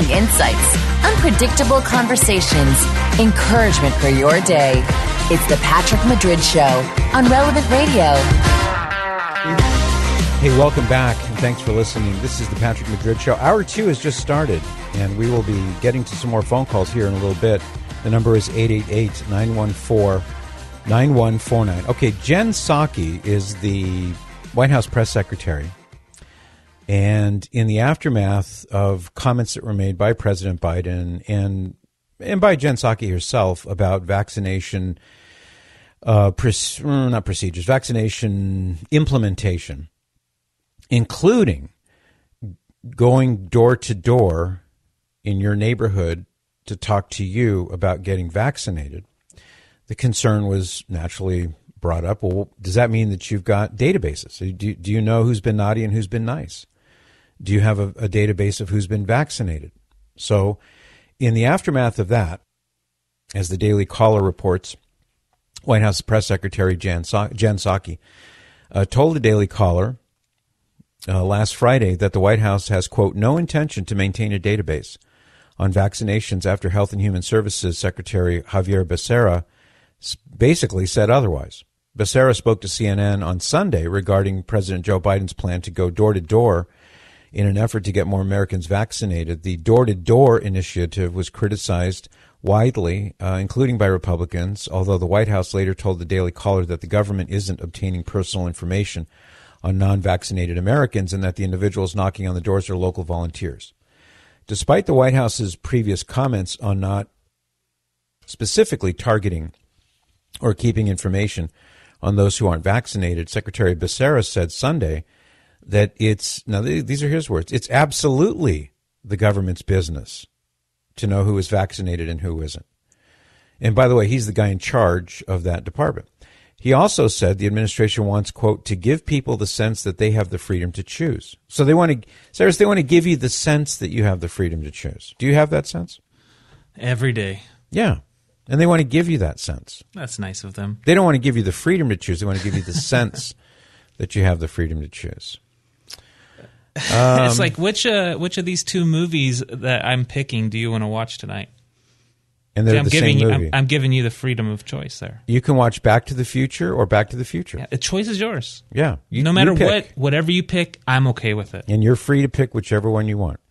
Compelling insights, unpredictable conversations, encouragement for your day. It's the Patrick Madrid Show on Relevant Radio. Hey, welcome back, and thanks for listening. This is the Patrick Madrid Show. Hour 2 has just started, and we will be getting to some more phone calls here in a little bit. The number is 888-914-9149. Okay, Jen Psaki is the White House press secretary. And in the aftermath of comments that were made by President Biden and by Jen Psaki herself about vaccination, vaccination implementation, including going door to door in your neighborhood to talk to you about getting vaccinated, the concern was naturally brought up. Well, does that mean that you've got databases? Do you know who's been naughty and who's been nice? Do you have a database of who's been vaccinated? So in the aftermath of that, as the Daily Caller reports, White House Press Secretary Jen Psaki told the Daily Caller last Friday that the White House has, quote, no intention to maintain a database on vaccinations after Health and Human Services Secretary Xavier Becerra basically said otherwise. Becerra spoke to CNN on Sunday regarding President Joe Biden's plan to go door to door in an effort to get more Americans vaccinated. The door-to-door initiative was criticized widely, including by Republicans, although the White House later told the Daily Caller that the government isn't obtaining personal information on non-vaccinated Americans and that the individuals knocking on the doors are local volunteers. Despite the White House's previous comments on not specifically targeting or keeping information on those who aren't vaccinated, Secretary Becerra said Sunday that these are his words, it's absolutely the government's business to know who is vaccinated and who isn't. And by the way, he's the guy in charge of that department. He also said the administration wants, quote, to give people the sense that they have the freedom to choose. So they want to give you the sense that you have the freedom to choose. Do you have that sense? Every day. Yeah. And they want to give you that sense. That's nice of them. They don't want to give you the freedom to choose. They want to give you the sense that you have the freedom to choose. It's like, which of these two movies that I'm picking do you want to watch tonight? And they're the same movie. I'm giving you the freedom of choice there. You can watch Back to the Future or Back to the Future. Yeah, the choice is yours. Yeah. No matter what, whatever you pick, I'm okay with it. And you're free to pick whichever one you want.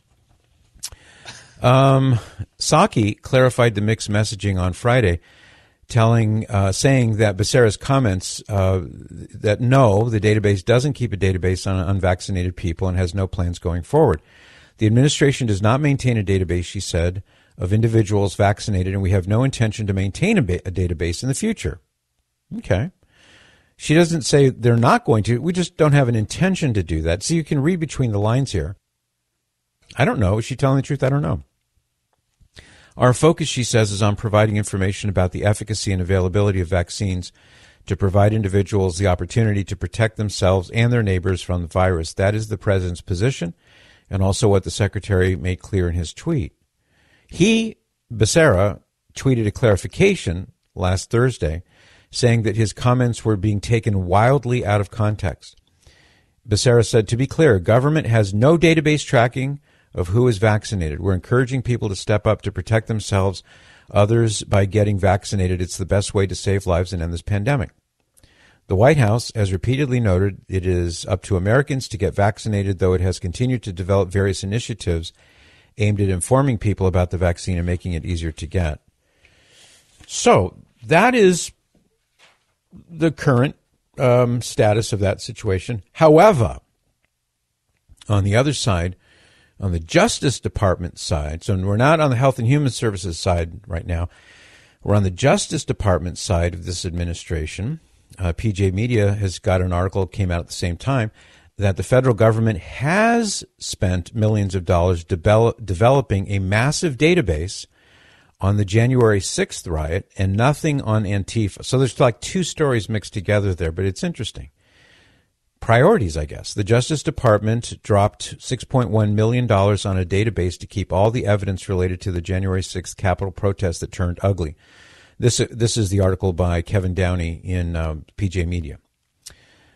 Psaki clarified the mixed messaging on Friday, saying that Becerra's comments that no, the database doesn't keep a database on unvaccinated people and has no plans going forward. The administration does not maintain a database, she said, of individuals vaccinated, and we have no intention to maintain a database in the future. Okay. She doesn't say they're not going to. We just don't have an intention to do that. So you can read between the lines here. I don't know. Is she telling the truth? I don't know. Our focus, she says, is on providing information about the efficacy and availability of vaccines to provide individuals the opportunity to protect themselves and their neighbors from the virus. That is the president's position, and also what the secretary made clear in his tweet. Becerra, tweeted a clarification last Thursday, saying that his comments were being taken wildly out of context. Becerra said, to be clear, government has no database tracking of who is vaccinated. We're encouraging people to step up to protect themselves, others by getting vaccinated. It's the best way to save lives and end this pandemic. The White House has repeatedly noted it is up to Americans to get vaccinated, though it has continued to develop various initiatives aimed at informing people about the vaccine and making it easier to get. So that is the current status of that situation. However, on the other side, on the Justice Department side, so we're not on the Health and Human Services side right now, we're on the Justice Department side of this administration. PJ Media has got an article, came out at the same time, that the federal government has spent millions of dollars developing a massive database on the January 6th riot and nothing on Antifa. So there's like two stories mixed together there, but it's interesting. Priorities, I guess. The Justice Department dropped $6.1 million on a database to keep all the evidence related to the January 6th Capitol protest that turned ugly. This is the article by Kevin Downey in PJ Media.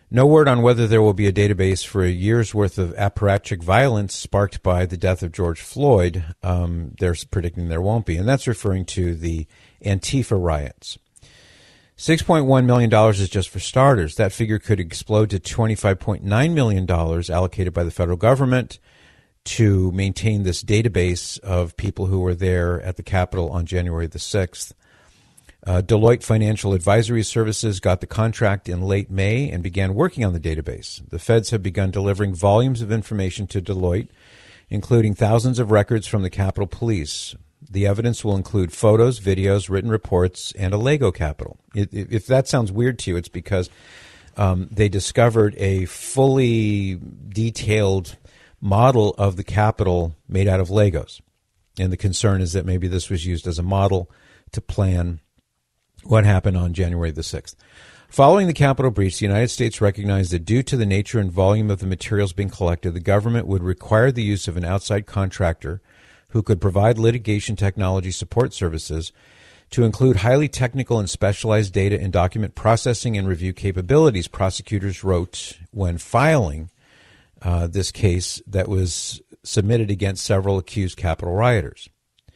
No word on whether there will be a database for a year's worth of apparatchik violence sparked by the death of George Floyd. They're predicting there won't be, and that's referring to the Antifa riots. $6.1 million is just for starters. That figure could explode to $25.9 million allocated by the federal government to maintain this database of people who were there at the Capitol on January the 6th. Deloitte Financial Advisory Services got the contract in late May and began working on the database. The feds have begun delivering volumes of information to Deloitte, including thousands of records from the Capitol Police. The evidence will include photos, videos, written reports, and a Lego Capitol. If that sounds weird to you, it's because they discovered a fully detailed model of the Capitol made out of Legos. And the concern is that maybe this was used as a model to plan what happened on January the 6th. Following the Capitol breach, the United States recognized that due to the nature and volume of the materials being collected, the government would require the use of an outside contractor who could provide litigation technology support services to include highly technical and specialized data and document processing and review capabilities, prosecutors wrote when filing this case that was submitted against several accused Capitol rioters.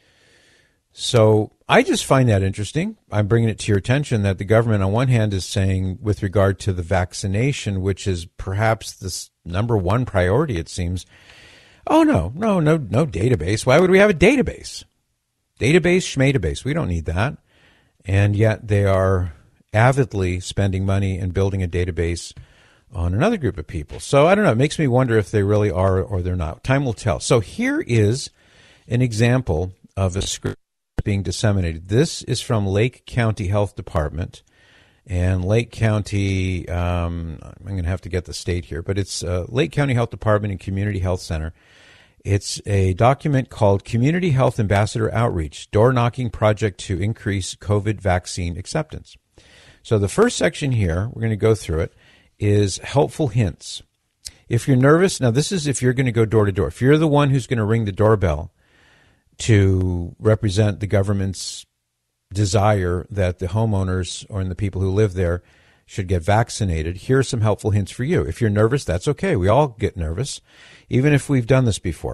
So I just find that interesting. I'm bringing it to your attention that the government, on one hand, is saying with regard to the vaccination, which is perhaps the number one priority, it seems, oh, no database. Why would we have a database? Database, schmatabase. We don't need that. And yet they are avidly spending money and building a database on another group of people. So I don't know. It makes me wonder if they really are or they're not. Time will tell. So here is an example of a script being disseminated. This is from Lake County Health Department. And Lake County, I'm going to have to get the state here, but it's Lake County Health Department and Community Health Center. It's a document called Community Health Ambassador Outreach, Door Knocking Project to Increase COVID Vaccine Acceptance. So the first section here, we're going to go through it, is helpful hints. If you're nervous, now this is if you're going to go door to door. If you're the one who's going to ring the doorbell to represent the government's desire that the homeowners or the people who live there should get vaccinated, here are some helpful hints for you. If you're nervous, that's okay. We all get nervous, even if we've done this before.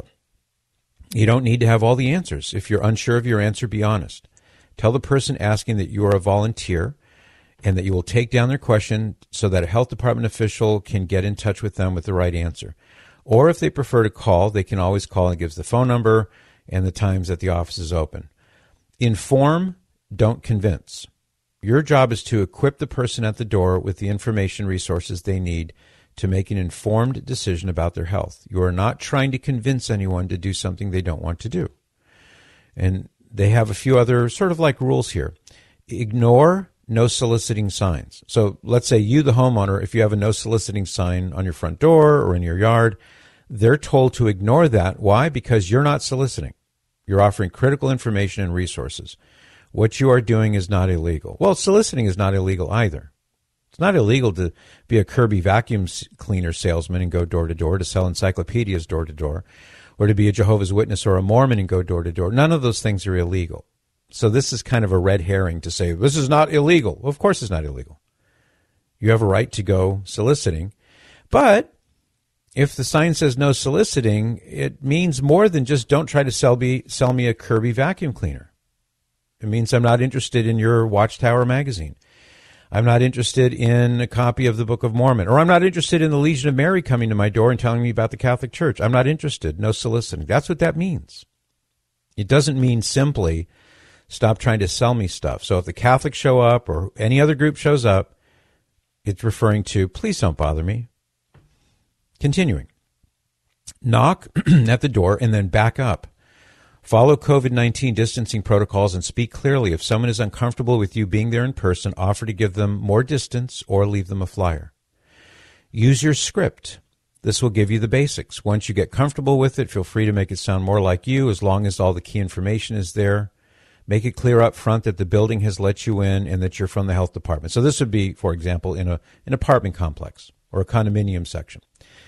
You don't need to have all the answers. If you're unsure of your answer, be honest. Tell the person asking that you are a volunteer and that you will take down their question so that a health department official can get in touch with them with the right answer. Or if they prefer to call, they can always call and gives the phone number and the times that the office is open. Inform, don't convince. Your job is to equip the person at the door with the information resources they need to make an informed decision about their health. You are not trying to convince anyone to do something they don't want to do. And they have a few other sort of like rules here. Ignore no soliciting signs. So let's say you, the homeowner, if you have a no soliciting sign on your front door or in your yard, they're told to ignore that. Why? Because you're not soliciting. You're offering critical information and resources. What you are doing is not illegal. Well, soliciting is not illegal either. It's not illegal to be a Kirby vacuum cleaner salesman and go door to door, to sell encyclopedias door to door, or to be a Jehovah's Witness or a Mormon and go door to door. None of those things are illegal. So this is kind of a red herring to say, this is not illegal. Well, of course it's not illegal. You have a right to go soliciting. But if the sign says no soliciting, it means more than just don't try to sell me a Kirby vacuum cleaner. It means I'm not interested in your Watchtower magazine. I'm not interested in a copy of the Book of Mormon. Or I'm not interested in the Legion of Mary coming to my door and telling me about the Catholic Church. I'm not interested. No soliciting. That's what that means. It doesn't mean simply stop trying to sell me stuff. So if the Catholics show up or any other group shows up, it's referring to, please don't bother me. Continuing. Knock at the door and then back up. Follow COVID-19 distancing protocols and speak clearly. If someone is uncomfortable with you being there in person, offer to give them more distance or leave them a flyer. Use your script. This will give you the basics. Once you get comfortable with it, feel free to make it sound more like you as long as all the key information is there. Make it clear up front that the building has let you in and that you're from the health department. So this would be, for example, in an apartment complex or a condominium section.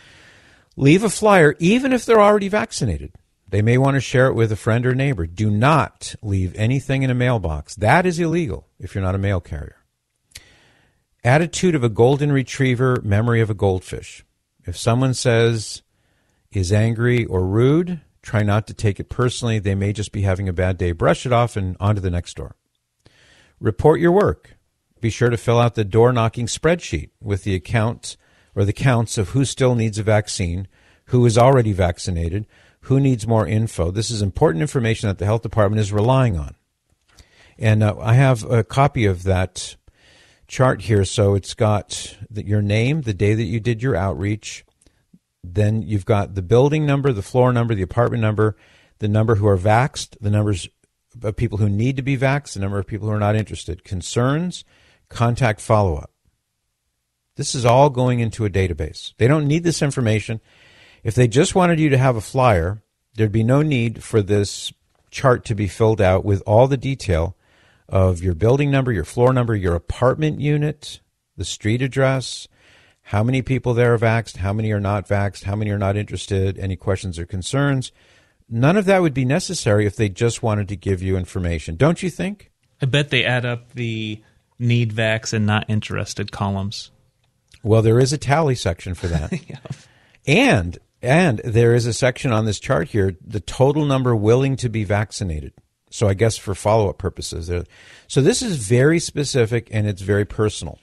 Leave a flyer even if they're already vaccinated. They may want to share it with a friend or neighbor. Do not leave anything in a mailbox. That is illegal if you're not a mail carrier. Attitude of a golden retriever, memory of a goldfish. If someone says, is angry or rude, try not to take it personally. They may just be having a bad day. Brush it off and on to the next door. Report your work. Be sure to fill out the door-knocking spreadsheet with the account or the counts of who still needs a vaccine, who is already vaccinated, who needs more info. This is important information that the health department is relying on. And I have a copy of that chart here. So it's got your name, the day that you did your outreach. Then you've got the building number, the floor number, the apartment number, the number who are vaxxed, the numbers of people who need to be vaxxed, the number of people who are not interested, concerns, contact follow-up. This is all going into a database. They don't need this information. If they just wanted you to have a flyer, there'd be no need for this chart to be filled out with all the detail of your building number, your floor number, your apartment unit, the street address, how many people there are vaxxed, how many are not vaxxed, how many are not interested, any questions or concerns. None of that would be necessary if they just wanted to give you information. Don't you think? I bet they add up the need vax and not interested columns. Well, there is a tally section for that. Yeah. And there is a section on this chart here, the total number willing to be vaccinated. So I guess for follow-up purposes. So this is very specific and it's very personal.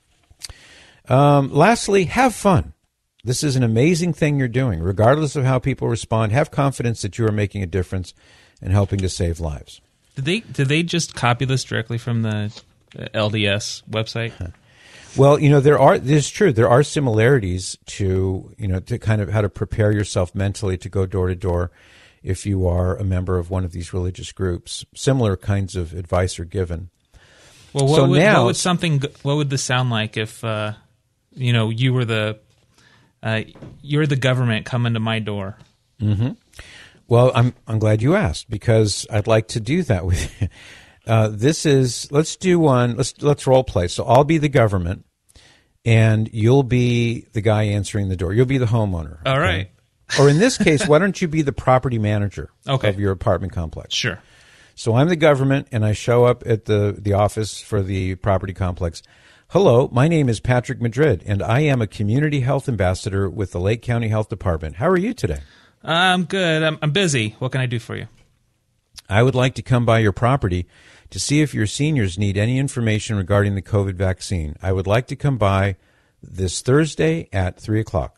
Lastly, have fun. This is an amazing thing you're doing. Regardless of how people respond, have confidence that you are making a difference and helping to save lives. Did they just copy this directly from the LDS website? Well, this is true. There are similarities to kind of how to prepare yourself mentally to go door to door if you are a member of one of these religious groups. Similar kinds of advice are given. Well, what would this sound like if you were you're the government coming to my door? Mm-hmm. Well, I'm glad you asked because I'd like to do that with you. Let's do one. Let's role play. So I'll be the government, and you'll be the guy answering the door. You'll be the homeowner. All right. Or in this case, why don't you be the property manager of your apartment complex? Sure. So I'm the government, and I show up at the office for the property complex. Hello, my name is Patrick Madrid, and I am a community health ambassador with the Lake County Health Department. How are you today? I'm good. I'm busy. What can I do for you? I would like to come by your property to see if your seniors need any information regarding the COVID vaccine. I would like to come by this Thursday at 3 o'clock.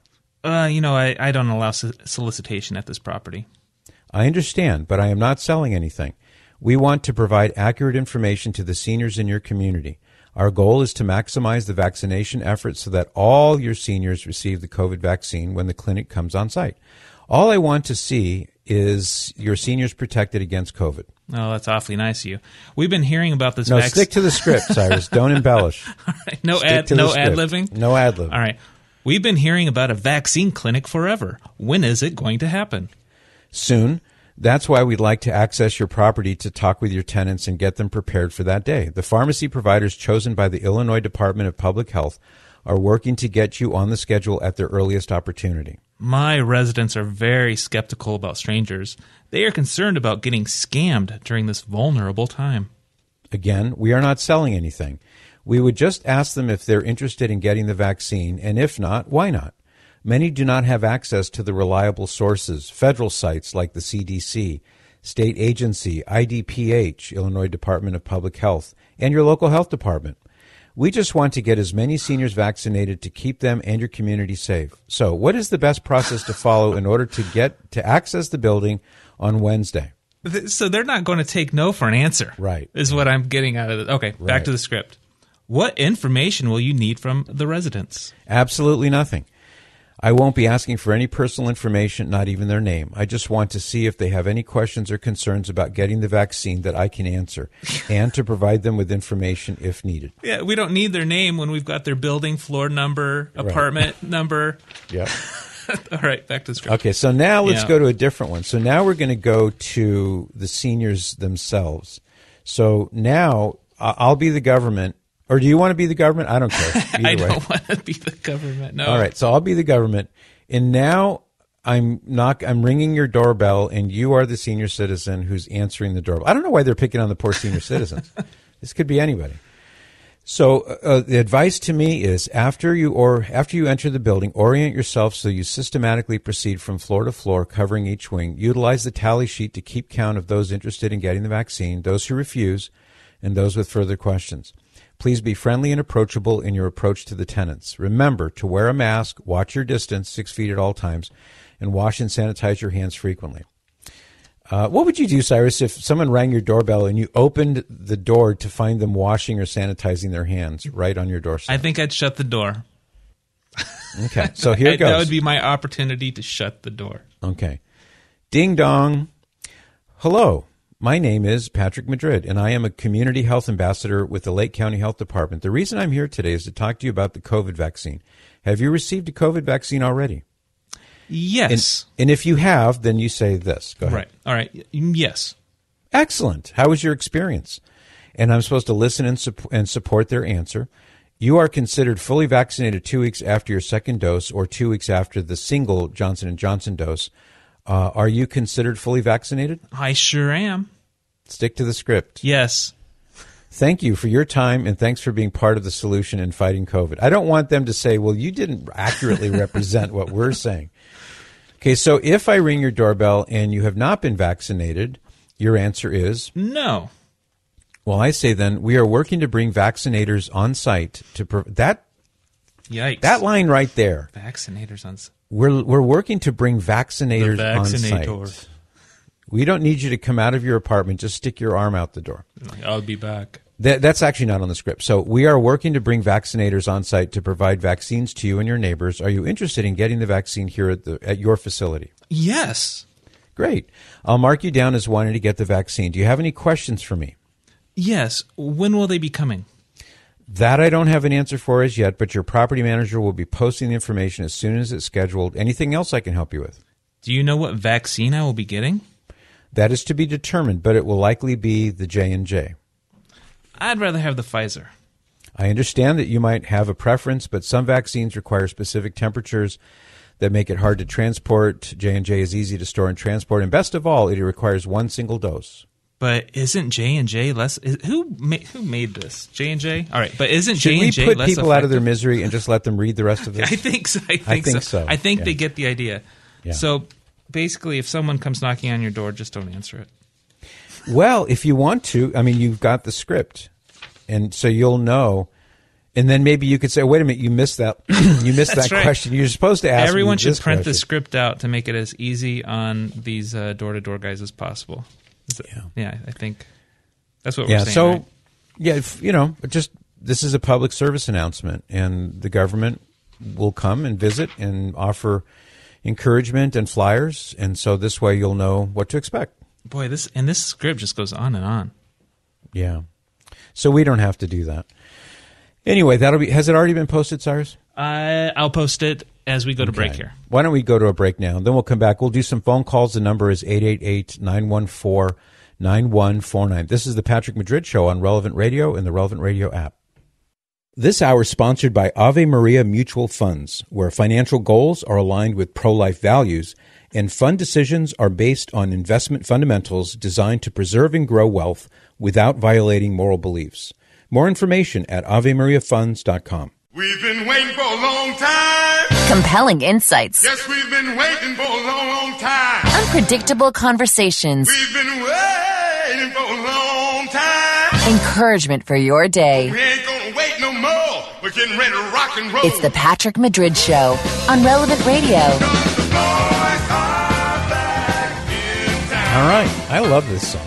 I don't allow solicitation at this property. I understand, but I am not selling anything. We want to provide accurate information to the seniors in your community. Our goal is to maximize the vaccination efforts so that all your seniors receive the COVID vaccine when the clinic comes on site. All I want to see is your seniors protected against COVID. Oh, that's awfully nice of you. We've been hearing about this vaccine. No, stick to the script, Cyrus. Don't embellish. All right. No ad-libbing? No ad-libbing. All right. We've been hearing about a vaccine clinic forever. When is it going to happen? Soon. That's why we'd like to access your property to talk with your tenants and get them prepared for that day. The pharmacy providers chosen by the Illinois Department of Public Health are working to get you on the schedule at their earliest opportunity. My residents are very skeptical about strangers. They are concerned about getting scammed during this vulnerable time. Again, we are not selling anything. We would just ask them if they're interested in getting the vaccine, and if not, why not? Many do not have access to the reliable sources, federal sites like the CDC, state agency, IDPH, Illinois Department of Public Health, and your local health department. We just want to get as many seniors vaccinated to keep them and your community safe. So what is the best process to follow in order to get to access the building on Wednesday? So they're not going to take no for an answer. Right. Is what I'm getting out of it. Okay, right. Back to the script. What information will you need from the residents? Absolutely nothing. I won't be asking for any personal information, not even their name. I just want to see if they have any questions or concerns about getting the vaccine that I can answer and to provide them with information if needed. Yeah, we don't need their name when we've got their building, floor number, apartment number. Yep. All right, back to the script. Okay, so now let's go to a different one. So now we're going to go to the seniors themselves. So now I'll be the government. Or do you want to be the government? I don't care. I don't want to be the government. No. All right. So I'll be the government. And now I'm ringing your doorbell, and you are the senior citizen who's answering the doorbell. I don't know why they're picking on the poor senior citizens. This could be anybody. So the advice to me is after you enter the building, orient yourself so you systematically proceed from floor to floor, covering each wing. Utilize the tally sheet to keep count of those interested in getting the vaccine, those who refuse, and those with further questions. Please be friendly and approachable in your approach to the tenants. Remember to wear a mask, watch your distance, 6 feet at all times, and wash and sanitize your hands frequently. What would you do, Cyrus, if someone rang your doorbell and you opened the door to find them washing or sanitizing their hands right on your doorstep? I think I'd shut the door. Okay, so here it goes. That would be my opportunity to shut the door. Okay. Ding dong. Hello, my name is Patrick Madrid, and I am a community health ambassador with the Lake County Health Department. The reason I'm here today is to talk to you about the COVID vaccine. Have you received a COVID vaccine already? Yes. And if you have, then you say this. Go ahead. Right. All right. Yes. Excellent. How was your experience? And I'm supposed to listen and support their answer. You are considered fully vaccinated 2 weeks after your second dose or 2 weeks after the single Johnson & Johnson dose. Are you considered fully vaccinated? I sure am. Stick to the script. Yes. Thank you for your time, and thanks for being part of the solution in fighting COVID. I don't want them to say, well, you didn't accurately represent what we're saying. Okay, so if I ring your doorbell and you have not been vaccinated, your answer is? No. Well, I say then, we are working to bring vaccinators on site to that. Yikes. That line right there. Vaccinators on site. We're working to bring vaccinators on site. We don't need you to come out of your apartment. Just stick your arm out the door. I'll be back. That's actually not on the script. So we are working to bring vaccinators on site to provide vaccines to you and your neighbors. Are you interested in getting the vaccine here at your facility? Yes. Great. I'll mark you down as wanting to get the vaccine. Do you have any questions for me? Yes. When will they be coming? That I don't have an answer for as yet, but your property manager will be posting the information as soon as it's scheduled. Anything else I can help you with? Do you know what vaccine I will be getting? That is to be determined, but it will likely be the J&J. I'd rather have the Pfizer. I understand that you might have a preference, but some vaccines require specific temperatures that make it hard to transport. J&J is easy to store and transport, and best of all, it requires one single dose. But isn't J&J less? Who made this? J&J? All right, but isn't J&J less? Should we put people effective? Out of their misery and just let them read the rest of this? I think so. I think they get the idea. Yeah. So basically, if someone comes knocking on your door, just don't answer it. Well, if you want to, I mean, you've got the script, and so you'll know. And then maybe you could say, "Wait a minute, you missed that. You missed that right. question. You're supposed to ask." Everyone should print question. The script out to make it as easy on these door-to-door guys as possible. Yeah, I think that's what we're saying. So, right? Yeah, just this is a public service announcement, and the government will come and visit and offer encouragement and flyers, and so this way you'll know what to expect. Boy, this script just goes on and on. Yeah, so we don't have to do that. Anyway, has it already been posted, Cyrus? I'll post it as we go to break here. Why don't we go to a break now? Then we'll come back. We'll do some phone calls. The number is 888-914-9149. This is the Patrick Madrid Show on Relevant Radio and the Relevant Radio app. This hour is sponsored by Ave Maria Mutual Funds, where financial goals are aligned with pro-life values and fund decisions are based on investment fundamentals designed to preserve and grow wealth without violating moral beliefs. More information at AveMariaFunds.com. We've been waiting for a long time. Compelling insights. Yes, we've been waiting for a long, long time. Unpredictable conversations. We've been waiting for a long time. Encouragement for your day. We ain't gonna wait no more. We're getting ready to rock and roll. It's the Patrick Madrid Show on Relevant Radio. All right. I love this song.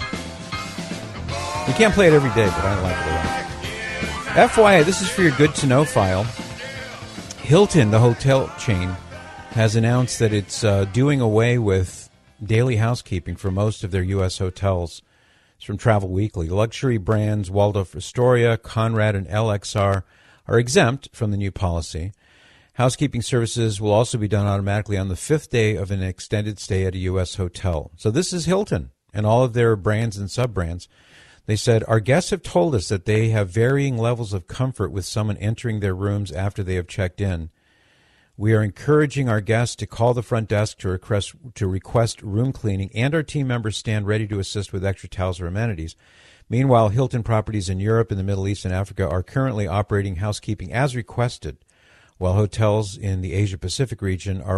We can't play it every day, but I like it a lot. FYI, this is for your good-to-know file. Hilton, the hotel chain, has announced that it's doing away with daily housekeeping for most of their U.S. hotels. It's from Travel Weekly. Luxury brands Waldorf Astoria, Conrad, and LXR are exempt from the new policy. Housekeeping services will also be done automatically on the fifth day of an extended stay at a U.S. hotel. So this is Hilton and all of their brands and sub-brands. They said, our guests have told us that they have varying levels of comfort with someone entering their rooms after they have checked in. We are encouraging our guests to call the front desk to request room cleaning, and our team members stand ready to assist with extra towels or amenities. Meanwhile, Hilton properties in Europe and the Middle East and Africa are currently operating housekeeping as requested, while hotels in the Asia-Pacific region are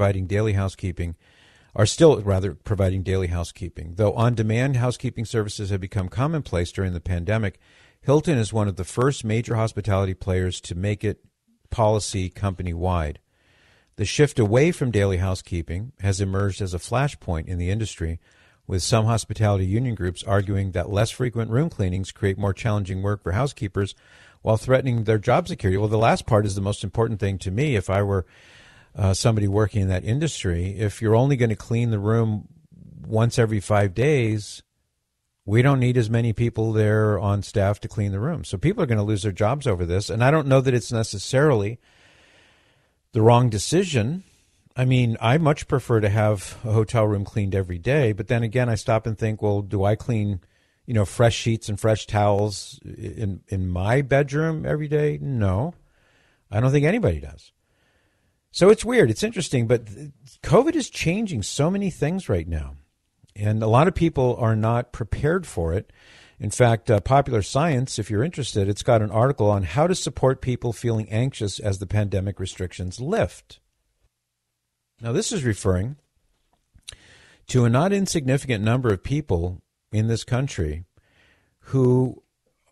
still providing daily housekeeping. Though on-demand housekeeping services have become commonplace during the pandemic, Hilton is one of the first major hospitality players to make it policy company-wide. The shift away from daily housekeeping has emerged as a flashpoint in the industry, with some hospitality union groups arguing that less frequent room cleanings create more challenging work for housekeepers while threatening their job security. Well, the last part is the most important thing to me. If I were somebody working in that industry, if you're only going to clean the room once every 5 days, we don't need as many people there on staff to clean the room. So people are going to lose their jobs over this. And I don't know that it's necessarily the wrong decision. I mean, I much prefer to have a hotel room cleaned every day. But then again, I stop and think, well, do I clean, fresh sheets and fresh towels in my bedroom every day? No, I don't think anybody does. So it's weird. It's interesting. But COVID is changing so many things right now. And a lot of people are not prepared for it. In fact, Popular Science, if you're interested, it's got an article on how to support people feeling anxious as the pandemic restrictions lift. Now, this is referring to a not insignificant number of people in this country who,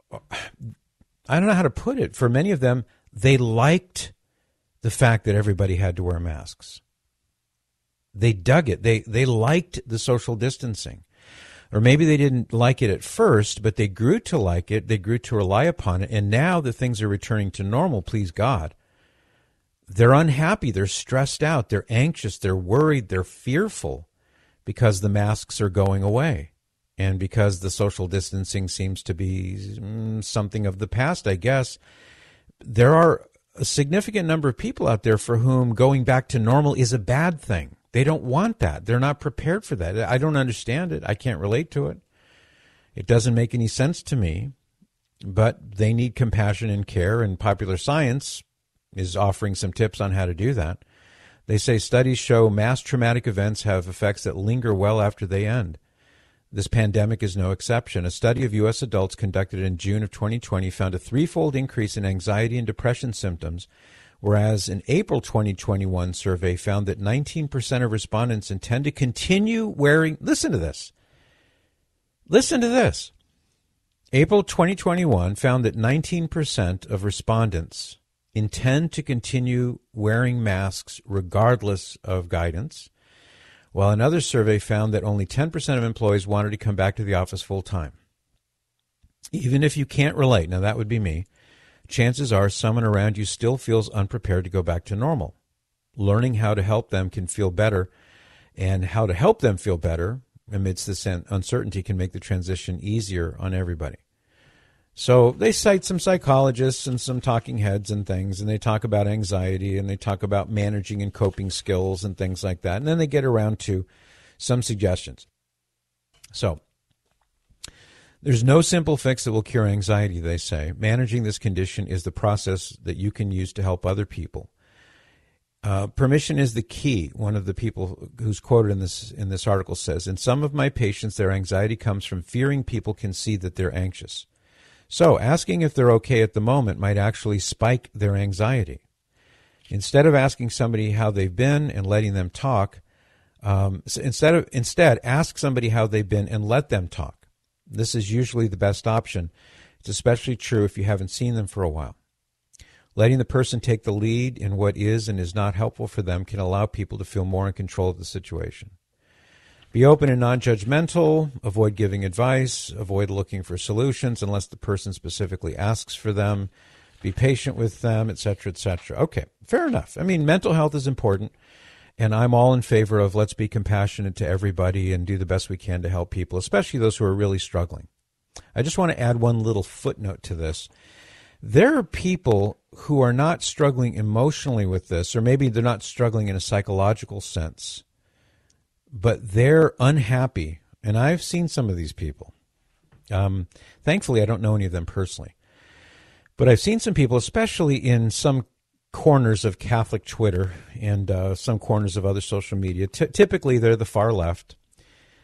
I don't know how to put it, for many of them, they liked the fact that everybody had to wear masks. They dug it. They liked the social distancing. Or maybe they didn't like it at first, but they grew to like it. They grew to rely upon it. And now that things are returning to normal, please God, they're unhappy. They're stressed out. They're anxious. They're worried. They're fearful because the masks are going away and because the social distancing seems to be something of the past, I guess. There are a significant number of people out there for whom going back to normal is a bad thing. They don't want that. They're not prepared for that. I don't understand it. I can't relate to it. It doesn't make any sense to me, but they need compassion and care, and Popular Science is offering some tips on how to do that. They say studies show mass traumatic events have effects that linger well after they end. This pandemic is no exception. A study of U.S. adults conducted in June of 2020 found a threefold increase in anxiety and depression symptoms, whereas an April 2021 survey found that 19% of respondents intend to continue wearing, listen to this. April 2021 found that 19% of respondents intend to continue wearing masks regardless of guidance, while another survey found that only 10% of employees wanted to come back to the office full time. Even if you can't relate, now that would be me, chances are someone around you still feels unprepared to go back to normal. Learning how to help them can feel better, and how to help them feel better amidst this uncertainty can make the transition easier on everybody. So they cite some psychologists and some talking heads and things, and they talk about anxiety, and they talk about managing and coping skills and things like that. And then they get around to some suggestions. So there's no simple fix that will cure anxiety, they say. Managing this condition is the process that you can use to help other people. Permission is the key, one of the people who's quoted in this article says. In some of my patients, their anxiety comes from fearing people can see that they're anxious. So asking if they're okay at the moment might actually spike their anxiety. Instead of asking somebody how they've been and letting them talk, instead ask somebody how they've been and let them talk. This is usually the best option. It's especially true if you haven't seen them for a while. Letting the person take the lead in what is and is not helpful for them can allow people to feel more in control of the situation. Be open and non-judgmental. Avoid giving advice. Avoid looking for solutions unless the person specifically asks for them. Be patient with them, etc., etc. Okay, fair enough. I mean, mental health is important, and I'm all in favor of let's be compassionate to everybody and do the best we can to help people, especially those who are really struggling. I just want to add one little footnote to this. There are people who are not struggling emotionally with this, or maybe they're not struggling in a psychological sense, but they're unhappy, and I've seen some of these people. Thankfully, I don't know any of them personally, but I've seen some people, especially in some corners of Catholic Twitter and some corners of other social media. Typically, they're the far left,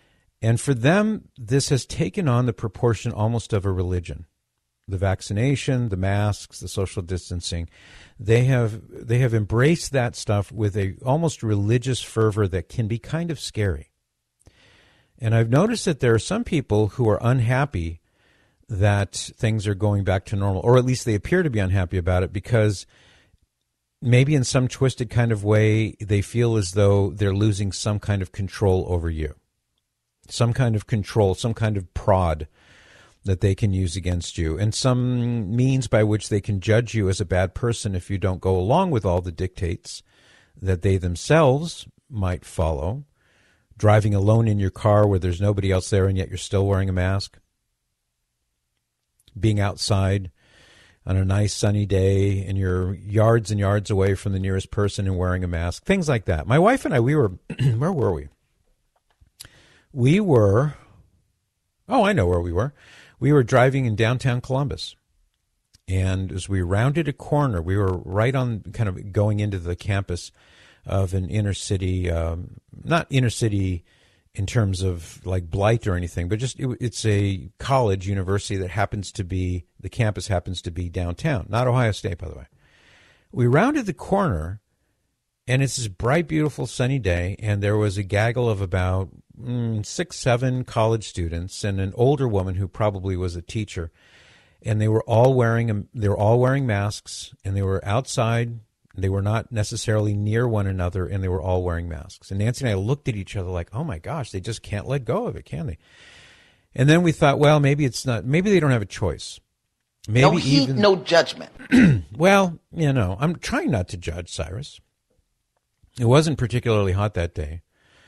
And for them, this has taken on the proportion almost of a religion. The vaccination, the masks, the social distancing, they have embraced that stuff with a almost religious fervor that can be kind of scary. And I've noticed that there are some people who are unhappy that things are going back to normal, or at least they appear to be unhappy about it because maybe in some twisted kind of way they feel as though they're losing some kind of control over you, some kind of control, some kind of prod that they can use against you, and some means by which they can judge you as a bad person if you don't go along with all the dictates that they themselves might follow. Driving alone in your car where there's nobody else there and yet you're still wearing a mask. Being outside on a nice sunny day and you're yards and yards away from the nearest person and wearing a mask. Things like that. My wife and I, we were, where were we? We were, I know where we were. We were driving in downtown Columbus, and as we rounded a corner, we were right on kind of going into the campus of an inner city, not inner city in terms of like Blight or anything, but just it's a college, university that happens to be, the campus happens to be downtown, not Ohio State, by the way. We rounded the corner, and it's this bright, beautiful, sunny day, and there was a gaggle of about 6, 7 college students and an older woman who probably was a teacher, and they were all wearing masks, and they were outside. They were not necessarily near one another, and they were all wearing masks. And Nancy and I looked at each other like, "Oh my gosh, they just can't let go of it, can they?" And then we thought, well, maybe it's not. Maybe they don't have a choice. Maybe no heat, no judgment. Well, I'm trying not to judge, Cyrus. It wasn't particularly hot that day.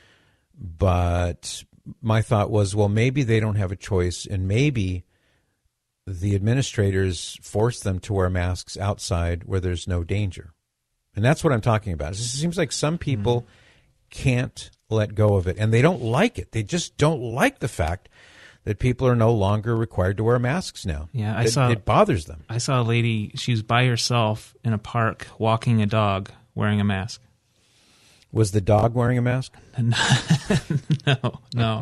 But my thought was, well, maybe they don't have a choice, and maybe the administrators force them to wear masks outside where there's no danger. And that's what I'm talking about. It seems like some people can't let go of it, and they don't like it. They just don't like the fact that people are no longer required to wear masks now. Yeah, it bothers them. I saw a lady, she was by herself in a park walking a dog wearing a mask. Was the dog wearing a mask? No.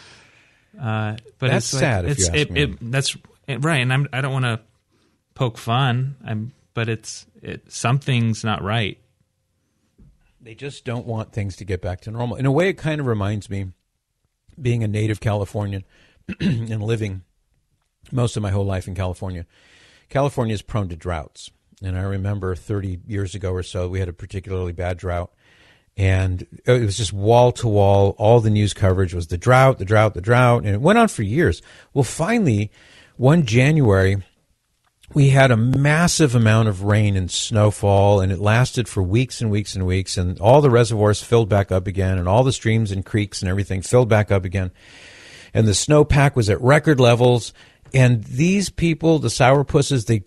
But that's sad. If you ask me. That's right, and I don't want to poke fun. But something's not right. They just don't want things to get back to normal. In a way, it kind of reminds me, being a native Californian and living most of my whole life in California. California is prone to droughts, and I remember 30 years ago or so, we had a particularly bad drought. And it was just wall to wall. All the news coverage was the drought. And it went on for years. Well, finally, one January, we had a massive amount of rain and snowfall, and it lasted for weeks and weeks and weeks. And all the reservoirs filled back up again, and all the streams and creeks and everything filled back up again. And the snowpack was at record levels. And these people, the sourpusses, they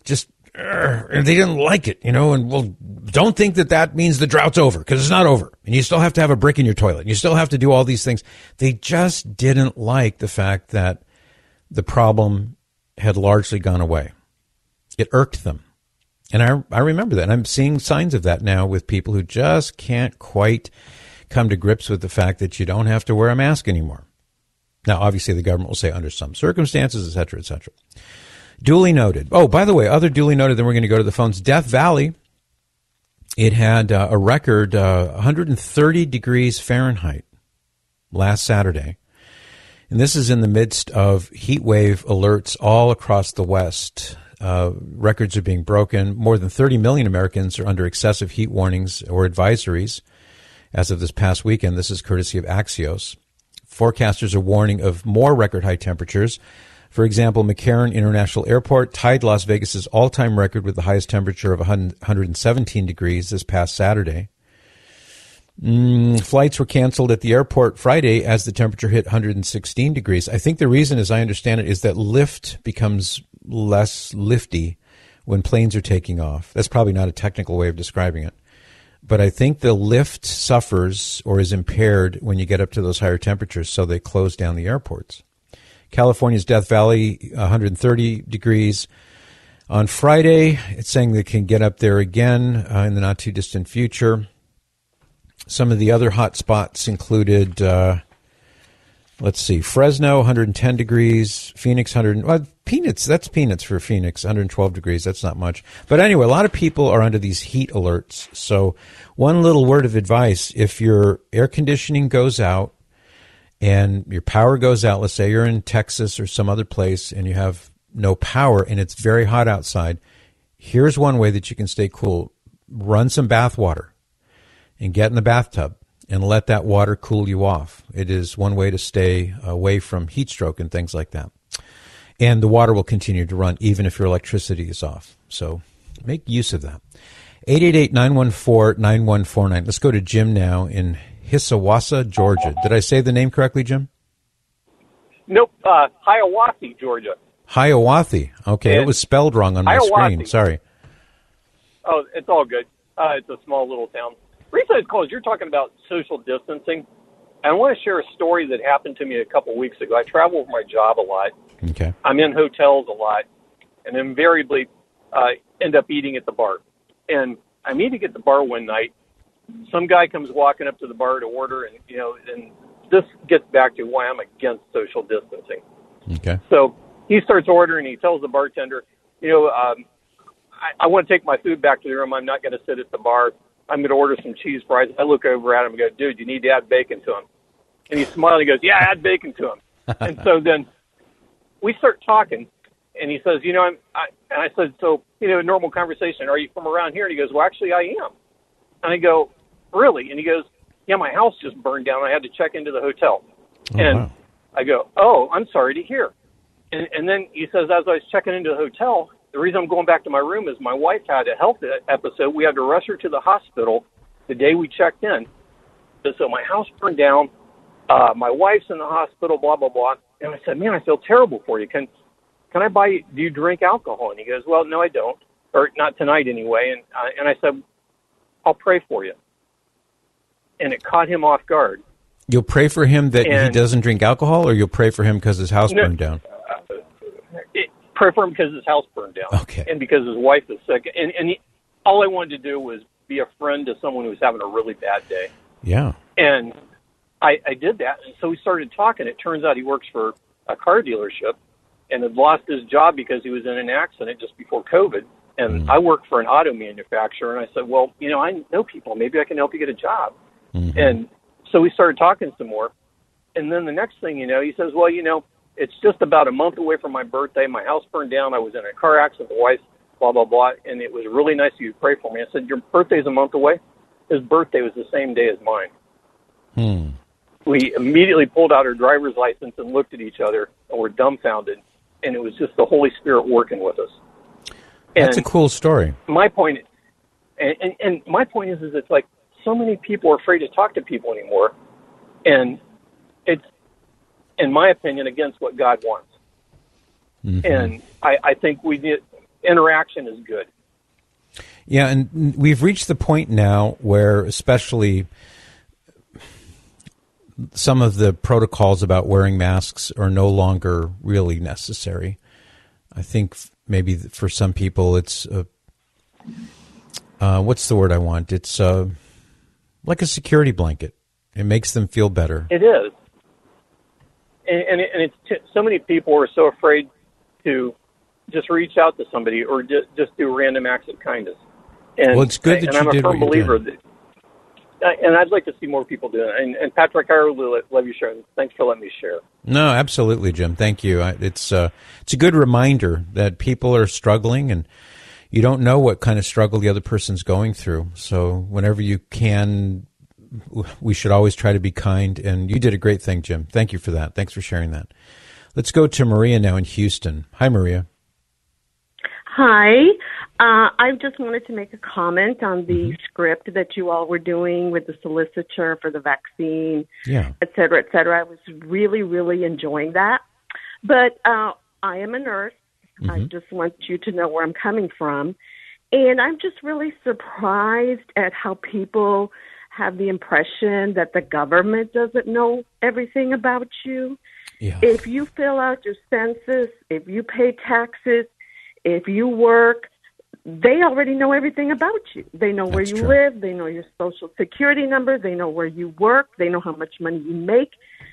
didn't like it, and well, don't think that means the drought's over, because it's not over. And you still have to have a brick in your toilet. And you still have to do all these things. They just didn't like the fact that the problem had largely gone away. It irked them. And I remember that. And I'm seeing signs of that now with people who just can't quite come to grips with the fact that you don't have to wear a mask anymore. Now, obviously, the government will say under some circumstances, et cetera, et cetera. Duly noted. Oh, by the way, other duly noted, then we're going to go to the phones. Death Valley, it had a record 130 degrees Fahrenheit last Saturday. And this is in the midst of heat wave alerts all across the West. Records are being broken. More than 30 million Americans are under excessive heat warnings or advisories as of this past weekend. This is courtesy of Axios. Forecasters are warning of more record high temperatures. For example, McCarran International Airport tied Las Vegas's all-time record with the highest temperature of 117 degrees this past Saturday. Flights were canceled at the airport Friday as the temperature hit 116 degrees. I think the reason, as I understand it, is that lift becomes less lifty when planes are taking off. That's probably not a technical way of describing it. But I think the lift suffers or is impaired when you get up to those higher temperatures, so they close down the airports. California's Death Valley, 130 degrees. On Friday, it's saying they can get up there again in the not-too-distant future. Some of the other hot spots included Let's see. Fresno, 110 degrees. Phoenix, 100. Well, that's peanuts for Phoenix, 112 degrees. That's not much. But anyway, a lot of people are under these heat alerts. So one little word of advice, if your air conditioning goes out and your power goes out, let's say you're in Texas or some other place and you have no power and it's very hot outside, here's one way that you can stay cool. Run some bath water and get in the bathtub and let that water cool you off. It is one way to stay away from heat stroke and things like that. And the water will continue to run even if your electricity is off. So make use of that. 888-914-9149. Let's go to Jim now in Hiawatha, Georgia. Did I say the name correctly, Jim? Nope. Hiawatha, Georgia. Hiawatha. Okay, it was spelled wrong on my screen. Sorry. Oh, it's all good. It's a small little town. Reason I called, you're talking about social distancing. And I want to share a story that happened to me a couple of weeks ago. I travel for my job a lot. Okay. I'm in hotels a lot, and invariably end up eating at the bar. And I'm eating at the bar one night. Some guy comes walking up to the bar to order, and and this gets back to why I'm against social distancing. Okay. So he starts ordering. He tells the bartender, I want to take my food back to the room. I'm not going to sit at the bar. I'm going to order some cheese fries. I look over at him and go, dude, you need to add bacon to them. And he smiles and he goes, yeah, add bacon to them. And so then we start talking, and he says, and I said, so, normal conversation, are you from around here? And he goes, well, actually, I am. And I go, really? And he goes, yeah, my house just burned down. I had to check into the hotel. Wow. I go, oh, I'm sorry to hear. And then he says, as I was checking into the hotel, the reason I'm going back to my room is my wife had a health episode. We had to rush her to the hospital the day we checked in. So my house burned down. My wife's in the hospital, blah, blah, blah. And I said, man, I feel terrible for you. Can I buy you, do you drink alcohol? And he goes, well, no, I don't. Or not tonight anyway. And I said, I'll pray for you. And it caught him off guard. You'll pray for him that he doesn't drink alcohol, or you'll pray for him because his house burned down? Pray for him because his house burned down. Okay. And because his wife is sick. And all I wanted to do was be a friend to someone who was having a really bad day. Yeah. And I did that. And so we started talking. It turns out he works for a car dealership and had lost his job because he was in an accident just before COVID. And I work for an auto manufacturer. And I said, well, I know people. Maybe I can help you get a job. Mm-hmm. And so we started talking some more. And then the next thing he says, well, it's just about a month away from my birthday. My house burned down. I was in a car accident with the wife, blah, blah, blah. And it was really nice of you to pray for me. I said, your birthday's a month away? His birthday was the same day as mine. We immediately pulled out our driver's license and looked at each other and were dumbfounded. And it was just the Holy Spirit working with us. That's a cool story. My point, and my point is it's like so many people are afraid to talk to people anymore. And it's, in my opinion, against what God wants. Mm-hmm. And I think interaction is good. Yeah, and we've reached the point now where especially some of the protocols about wearing masks are no longer really necessary. I think maybe for some people it's, what's the word I want? It's like a security blanket. It makes them feel better. It is. And it's so many people are so afraid to just reach out to somebody or just do random acts of kindness. And, well, it's good that you did what you're doing. And I'm a firm believer that, and I'd like to see more people do it. And Patrick, I really love you sharing. Thanks for letting me share. No, absolutely, Jim. Thank you. It's a good reminder that people are struggling, and you don't know what kind of struggle the other person's going through. So whenever you can, we should always try to be kind. And you did a great thing, Jim. Thank you for that. Thanks for sharing that. Let's go to Maria now in Houston. Hi, Maria. Hi. I just wanted to make a comment on the script that you all were doing with the solicitor for the vaccine, et cetera, et cetera. I was really, really enjoying that. But I am a nurse. I just want you to know where I'm coming from. And I'm just really surprised at how people have the impression that the government doesn't know everything about you. Yeah. If you fill out your census, if you pay taxes, if you work, they already know everything about you. They know where you live. They know your social security number. They know where you work. They know how much money you make.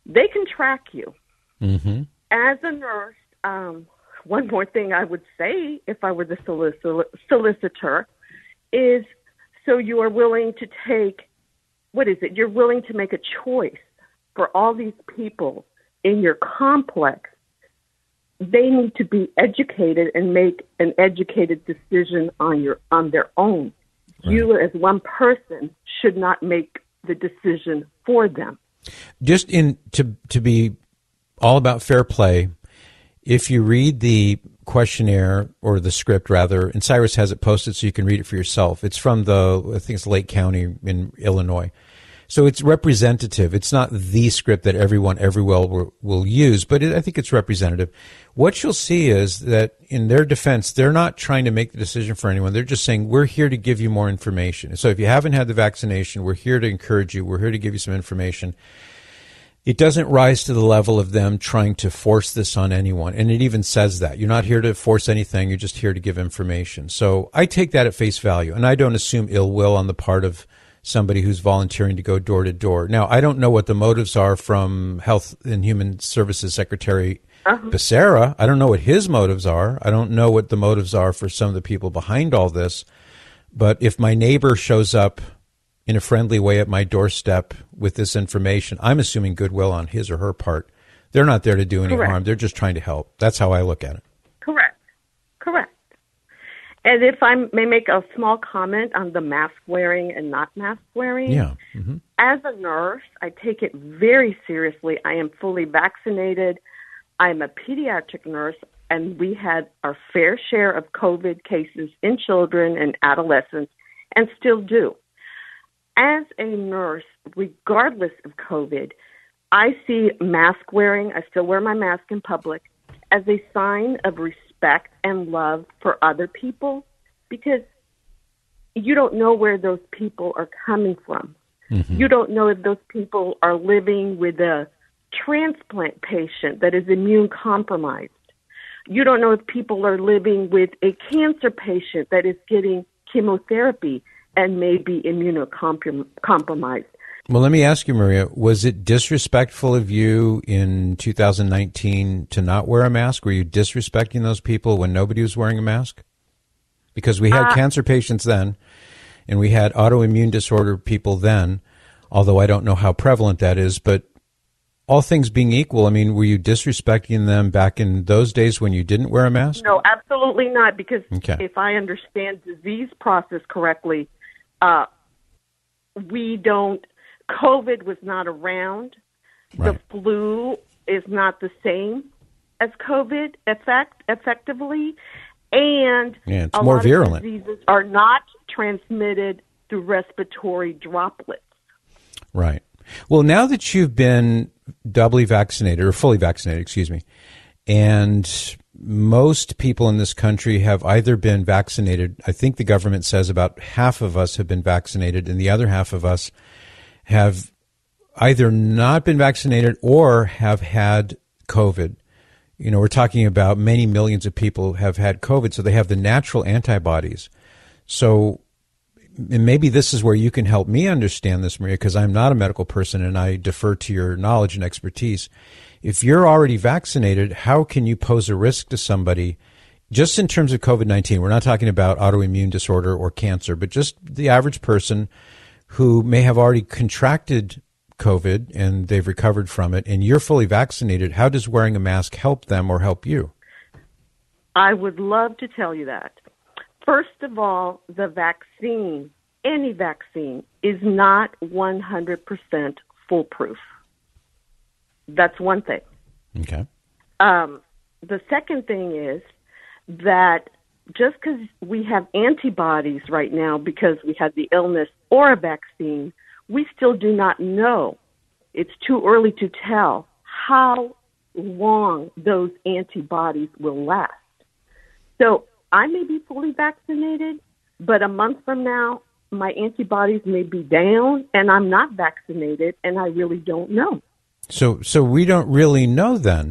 they can track you. Mm-hmm. As a nurse, one more thing I would say if I were the solicitor is, so you are willing to take, you're willing to make a choice for all these people in your complex. They need to be educated and make an educated decision on their own. Right. You as one person should not make the decision for them. Just to be all about fair play, if you read the questionnaire or the script rather, and Cyrus has it posted so you can read it for yourself. It's from I think it's Lake County in Illinois. So it's representative. It's not the script that everyone everywhere will use, but I think it's representative. What you'll see is that in their defense, they're not trying to make the decision for anyone. They're just saying, we're here to give you more information. So if you haven't had the vaccination, we're here to encourage you. We're here to give you some information. It doesn't rise to the level of them trying to force this on anyone. And it even says that. You're not here to force anything. You're just here to give information. So I take that at face value, and I don't assume ill will on the part of somebody who's volunteering to go door to door. Now, I don't know what the motives are from Health and Human Services Secretary Becerra. I don't know what his motives are. I don't know what the motives are for some of the people behind all this. But if my neighbor shows up in a friendly way at my doorstep with this information, I'm assuming goodwill on his or her part. They're not there to do any harm. They're just trying to help. That's how I look at it. Correct. And if I may make a small comment on the mask wearing and not mask wearing. Yeah. Mm-hmm. As a nurse, I take it very seriously. I am fully vaccinated. I'm a pediatric nurse, and we had our fair share of COVID cases in children and adolescents, and still do. As a nurse, regardless of COVID, I see mask wearing, I still wear my mask in public, as a sign of respect and love for other people, because you don't know where those people are coming from. Mm-hmm. You don't know if those people are living with a transplant patient that is immune compromised. You don't know if people are living with a cancer patient that is getting chemotherapy and may be immunocompromised. Well, let me ask you, Maria, was it disrespectful of you in 2019 to not wear a mask? Were you disrespecting those people when nobody was wearing a mask? Because we had cancer patients then, and we had autoimmune disorder people then, although I don't know how prevalent that is. But all things being equal, I mean, were you disrespecting them back in those days when you didn't wear a mask? No, absolutely not, because if I understand disease process correctly, COVID was not around. Right. The flu is not the same as COVID effectively. And it's a more lot virulent. Of diseases are not transmitted through respiratory droplets. Right. Well, now that you've been doubly vaccinated, or fully vaccinated, excuse me, and most people in this country have either been vaccinated, I think the government says about half of us have been vaccinated, and the other half of us have either not been vaccinated or have had COVID. You know, we're talking about many millions of people have had COVID, so they have the natural antibodies. So and maybe this is where you can help me understand this, Maria, because I'm not a medical person and I defer to your knowledge and expertise. If you're already vaccinated, how can you pose a risk to somebody just in terms of COVID-19? We're not talking about autoimmune disorder or cancer, but just the average person who may have already contracted COVID and they've recovered from it, and you're fully vaccinated. How does wearing a mask help them or help you? I would love to tell you that. First of all, the vaccine, any vaccine, is not 100% foolproof. That's one thing. Okay. The second thing is that just because we have antibodies right now because we had the illness or a vaccine, we still do not know. It's too early to tell how long those antibodies will last. So I may be fully vaccinated, but a month from now, my antibodies may be down and I'm not vaccinated and I really don't know. So we don't really know then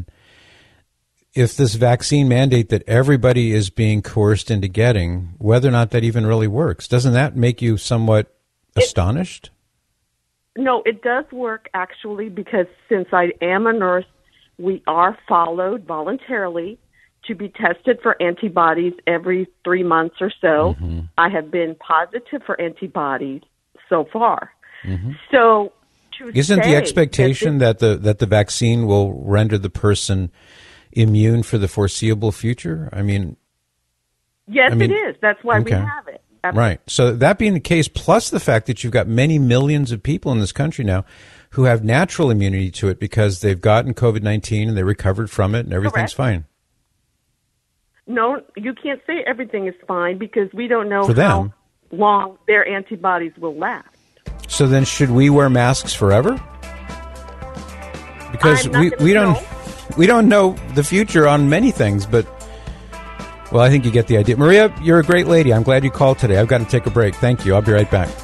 if this vaccine mandate that everybody is being coerced into getting, whether or not that even really works. Doesn't that make you somewhat astonished? No, it does work actually, because since I am a nurse, we are followed voluntarily to be tested for antibodies every 3 months or so. Mm-hmm. I have been positive for antibodies so far. Mm-hmm. So, isn't the expectation that the vaccine will render the person immune for the foreseeable future? I mean, yes, it is. That's why we have it. Absolutely. Right. So that being the case, plus the fact that you've got many millions of people in this country now who have natural immunity to it because they've gotten COVID-19 and they recovered from it and everything's fine. No, you can't say everything is fine because we don't know how long their antibodies will last. So then should we wear masks forever? Because we don't know the future on many things, but well, I think you get the idea. Maria, you're a great lady. I'm glad you called today. I've got to take a break. Thank you. I'll be right back.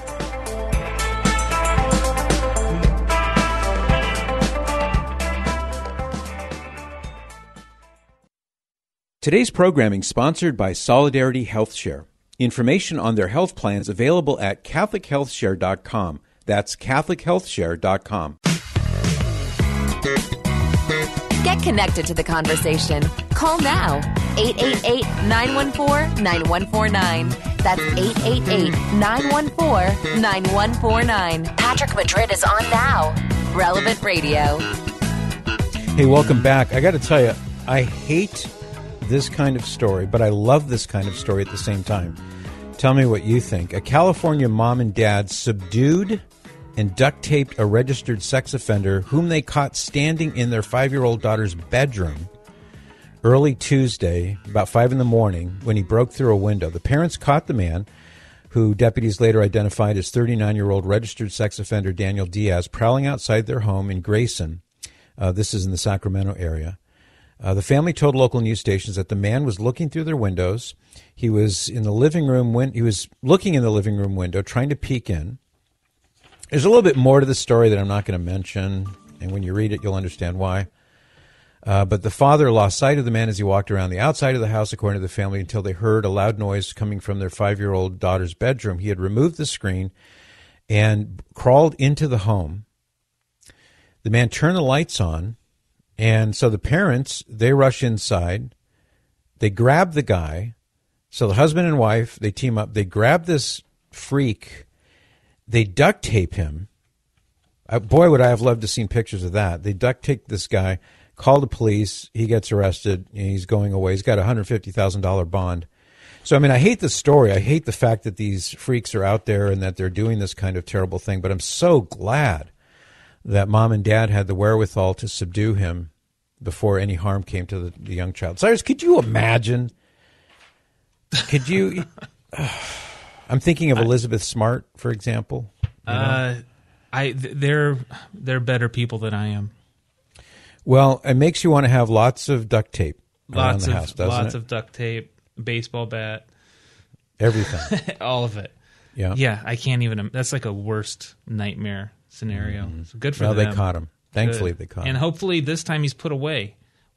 Today's programming sponsored by Solidarity HealthShare. Information on their health plans available at CatholicHealthShare.com. That's CatholicHealthShare.com. Get connected to the conversation. Call now. 888-914-9149. That's 888-914-9149. Patrick Madrid is on now. Relevant Radio. Hey, welcome back. I got to tell you, I hate this kind of story, but I love this kind of story at the same time. Tell me what you think. A California mom and dad subdued and duct-taped a registered sex offender whom they caught standing in their 5-year-old daughter's bedroom early Tuesday, about 5 in the morning, when he broke through a window. The parents caught the man, who deputies later identified as 39-year-old registered sex offender Daniel Diaz, prowling outside their home in Grayson. This is in the Sacramento area. The family told local news stations that the man was looking through their windows. He was in the living room he was looking in the living room window, trying to peek in. There's a little bit more to the story that I'm not going to mention, and when you read it, you'll understand why. But the father lost sight of the man as he walked around the outside of the house, according to the family, until they heard a loud noise coming from their 5-year-old daughter's bedroom. He had removed the screen and crawled into the home. The man turned the lights on. And so the parents, they rush inside. They grab the guy. So the husband and wife, they team up. They grab this freak. They duct tape him. Boy, would I have loved to seen pictures of that. They duct tape this guy, call the police. He gets arrested, and he's going away. He's got a $150,000 bond. So, I mean, I hate the story. I hate the fact that these freaks are out there and that they're doing this kind of terrible thing. But I'm so glad that mom and dad had the wherewithal to subdue him before any harm came to the young child. Cyrus, could you imagine? Could you? I'm thinking of Elizabeth Smart, for example. They're better people than I am. Well, it makes you want to have lots of duct tape around the house, doesn't it? Lots of duct tape, baseball bat, everything, all of it. Yeah. I can't even. That's like a worst nightmare scenario. Mm-hmm. So good for them. Well, they caught him. Thankfully, they caught him. And hopefully this time he's put away.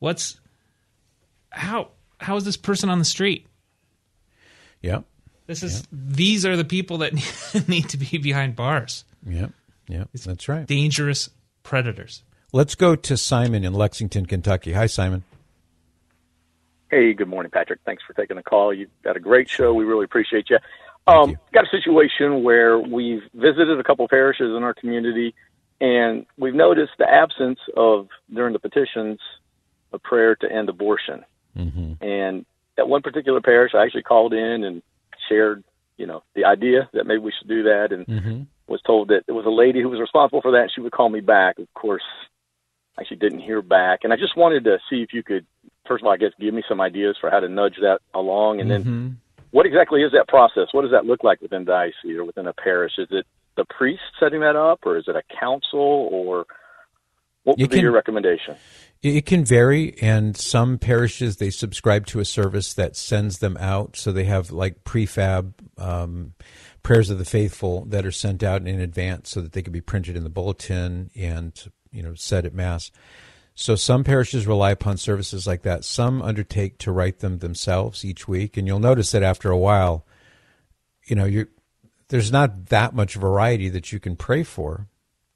How is this person on the street? Yeah. These are the people that need to be behind bars. Yeah. That's right. Dangerous predators. Let's go to Simon in Lexington, Kentucky. Hi, Simon. Hey, good morning, Patrick. Thanks for taking the call. You've got a great show. We really appreciate you. Got a situation where we've visited a couple parishes in our community, and we've noticed the absence of, during the petitions, a prayer to end abortion. Mm-hmm. And at one particular parish, I actually called in and shared, the idea that maybe we should do that, and was told that it was a lady who was responsible for that, and she would call me back. Of course, I actually didn't hear back. And I just wanted to see if you could, first of all, I guess, give me some ideas for how to nudge that along, and then what exactly is that process? What does that look like within diocese or within a parish? Is it the priest setting that up, or is it a council, or what would be your recommendation? It can vary, and some parishes, they subscribe to a service that sends them out, so they have like prefab prayers of the faithful that are sent out in advance so that they can be printed in the bulletin and said at Mass. So some parishes rely upon services like that. Some undertake to write them themselves each week, and you'll notice that after a while, there's not that much variety that you can pray for.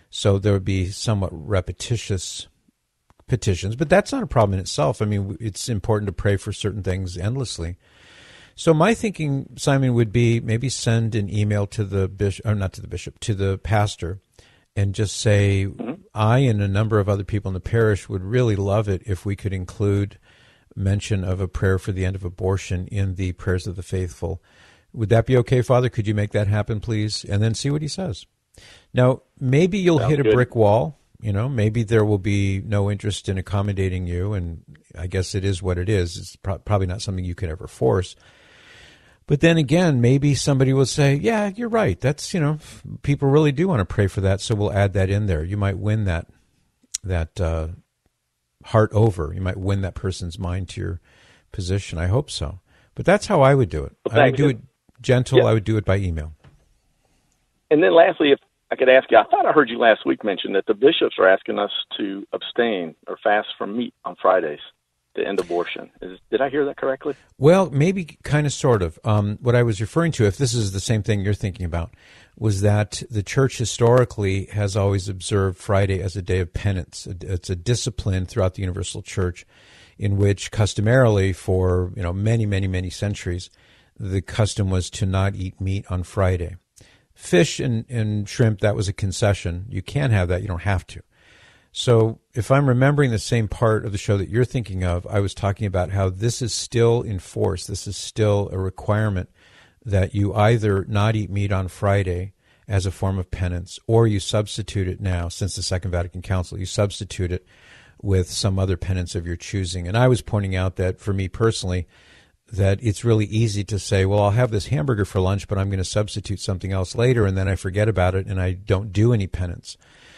So there would be somewhat repetitious petitions, but that's not a problem in itself. I mean, it's important to pray for certain things endlessly. So my thinking, Simon, would be maybe send an email to the bishop, or not to the bishop, to the pastor, and just say, I and a number of other people in the parish would really love it if we could include mention of a prayer for the end of abortion in the prayers of the faithful. Would that be okay, Father? Could you make that happen, please? And then see what he says. Now, maybe you'll hit a brick wall. You know, maybe there will be no interest in accommodating you, and I guess it is what it is. It's probably not something you could ever force. But then again, maybe somebody will say, yeah, you're right. That's, you know, people really do want to pray for that, so we'll add that in there. You might win that heart over. You might win that person's mind to your position. I hope so. But that's how I would do it. Well, I would do it gentle. Yeah. I would do it by email. And then lastly, if I could ask you, I thought I heard you last week mention that the bishops are asking us to abstain or fast from meat on Fridays to end abortion. Did I hear that correctly? Well, maybe kind of, sort of. What I was referring to, if this is the same thing you're thinking about, was that the church historically has always observed Friday as a day of penance. It's a discipline throughout the universal church in which customarily for, you know, many, many, many centuries, the custom was to not eat meat on Friday. Fish and shrimp, that was a concession. You can have that. You don't have to. So if I'm remembering the same part of the show that you're thinking of, I was talking about how this is still in force. This is still a requirement that you either not eat meat on Friday as a form of penance, or you substitute it now, since the Second Vatican Council, you substitute it with some other penance of your choosing. And I was pointing out that for me personally, that it's really easy to say, well, I'll have this hamburger for lunch, but I'm going to substitute something else later, and then I forget about it and I don't do any penance.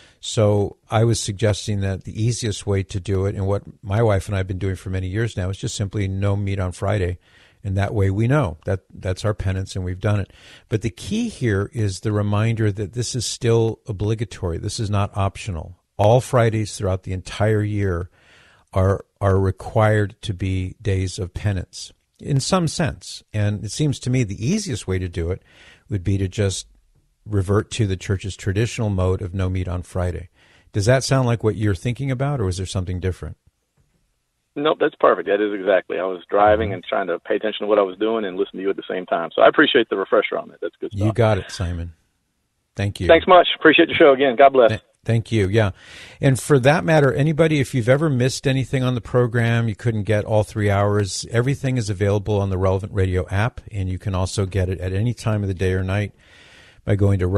So I was suggesting that the easiest way to do it, and what my wife and I have been doing for many years now, is just simply no meat on Friday. And that way we know that that's our penance and we've done it. But the key here is the reminder that this is still obligatory. This is not optional. All Fridays throughout the entire year are required to be days of penance in some sense. And it seems to me the easiest way to do it would be to just revert to the church's traditional mode of no meat on Friday. Does that sound like what you're thinking about, or is there something different? Nope, that's perfect. That is exactly. I was driving and trying to pay attention to what I was doing and listen to you at the same time. So I appreciate the refresher on that. That's good stuff. You got it, Simon. Thank you. Thanks much. Appreciate the show again. God bless. Thank you. Yeah. And for that matter, anybody, if you've ever missed anything on the program, you couldn't get all 3 hours, everything is available on the Relevant Radio app, and you can also get it at any time of the day or night by going to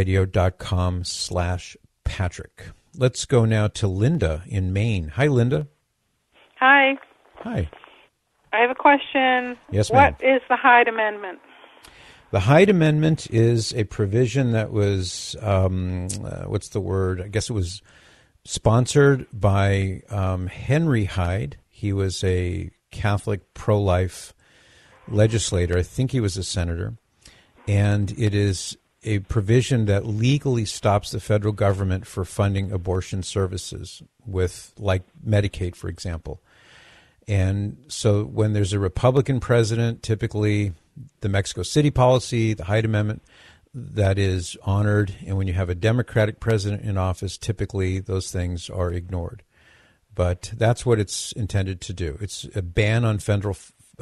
relevantradio.com/Patrick. Let's go now to Linda in Maine. Hi, Linda. Hi. Hi. I have a question. Yes, ma'am. What is the Hyde Amendment? The Hyde Amendment is a provision that was, what's the word? I guess it was sponsored by Henry Hyde. He was a Catholic pro-life legislator. I think he was a senator. And it is a provision that legally stops the federal government for funding abortion services with, like, Medicaid, for example. And so when there's a Republican president, typically the Mexico City policy, the Hyde Amendment, that is honored. And when you have a Democratic president in office, typically those things are ignored. But that's what it's intended to do. It's a ban on federal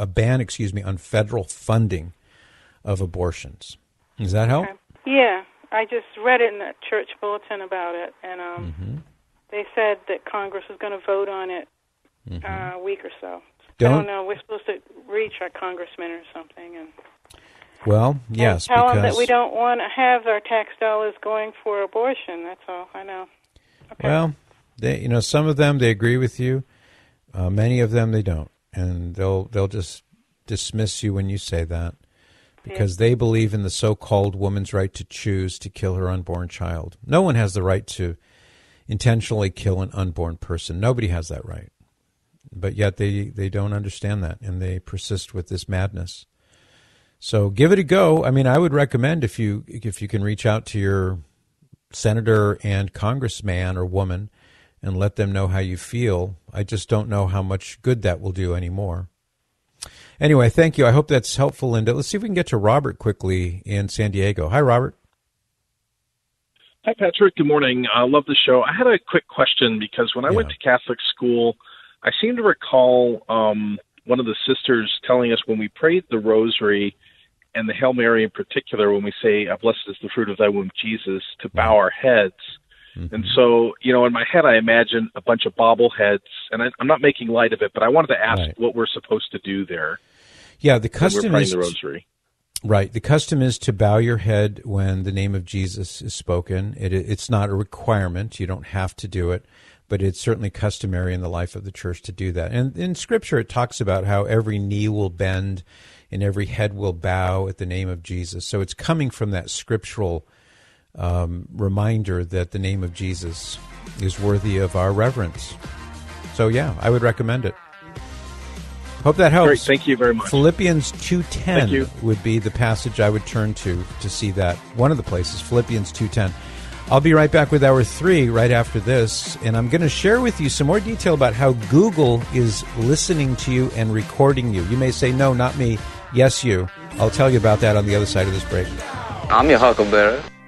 funding of abortions. Does that help? Okay. Yeah, I just read it in the church bulletin about it, and they said that Congress was going to vote on it a week or so. I don't know. We're supposed to reach our congressman or something, and yes, tell because them that we don't want to have our tax dollars going for abortion. That's all I know. Okay. Well, some of them they agree with you, many of them they don't, and they'll just dismiss you when you say that. Because they believe in the so-called woman's right to choose to kill her unborn child. No one has the right to intentionally kill an unborn person. Nobody has that right. But yet they don't understand that, and they persist with this madness. So give it a go. I mean, I would recommend if you can reach out to your senator and congressman or woman and let them know how you feel. I just don't know how much good that will do anymore. Anyway, thank you. I hope that's helpful, Linda. Let's see if we can get to Robert quickly in San Diego. Hi, Robert. Hi, Patrick. Good morning. I love the show. I had a quick question because when I went to Catholic school, I seem to recall one of the sisters telling us when we prayed the Rosary and the Hail Mary in particular, when we say, blessed is the fruit of thy womb, Jesus, to bow our heads. Mm-hmm. And so, in my head, I imagine a bunch of bobbleheads, and I'm not making light of it, but I wanted to ask what we're supposed to do there. Yeah, the custom is the Rosary. Right. The custom is to bow your head when the name of Jesus is spoken. It's not a requirement. You don't have to do it, but it's certainly customary in the life of the church to do that. And in Scripture, it talks about how every knee will bend and every head will bow at the name of Jesus. So it's coming from that scriptural reminder that the name of Jesus is worthy of our reverence. So, yeah, I would recommend it. Hope that helps. Great, thank you very much. Philippians 2:10 would be the passage I would turn to see that. One of the places, Philippians 2:10. I'll be right back with Hour 3 right after this, and I'm going to share with you some more detail about how Google is listening to you and recording you. You may say, no, not me. Yes, you. I'll tell you about that on the other side of this break. I'm your huckleberry.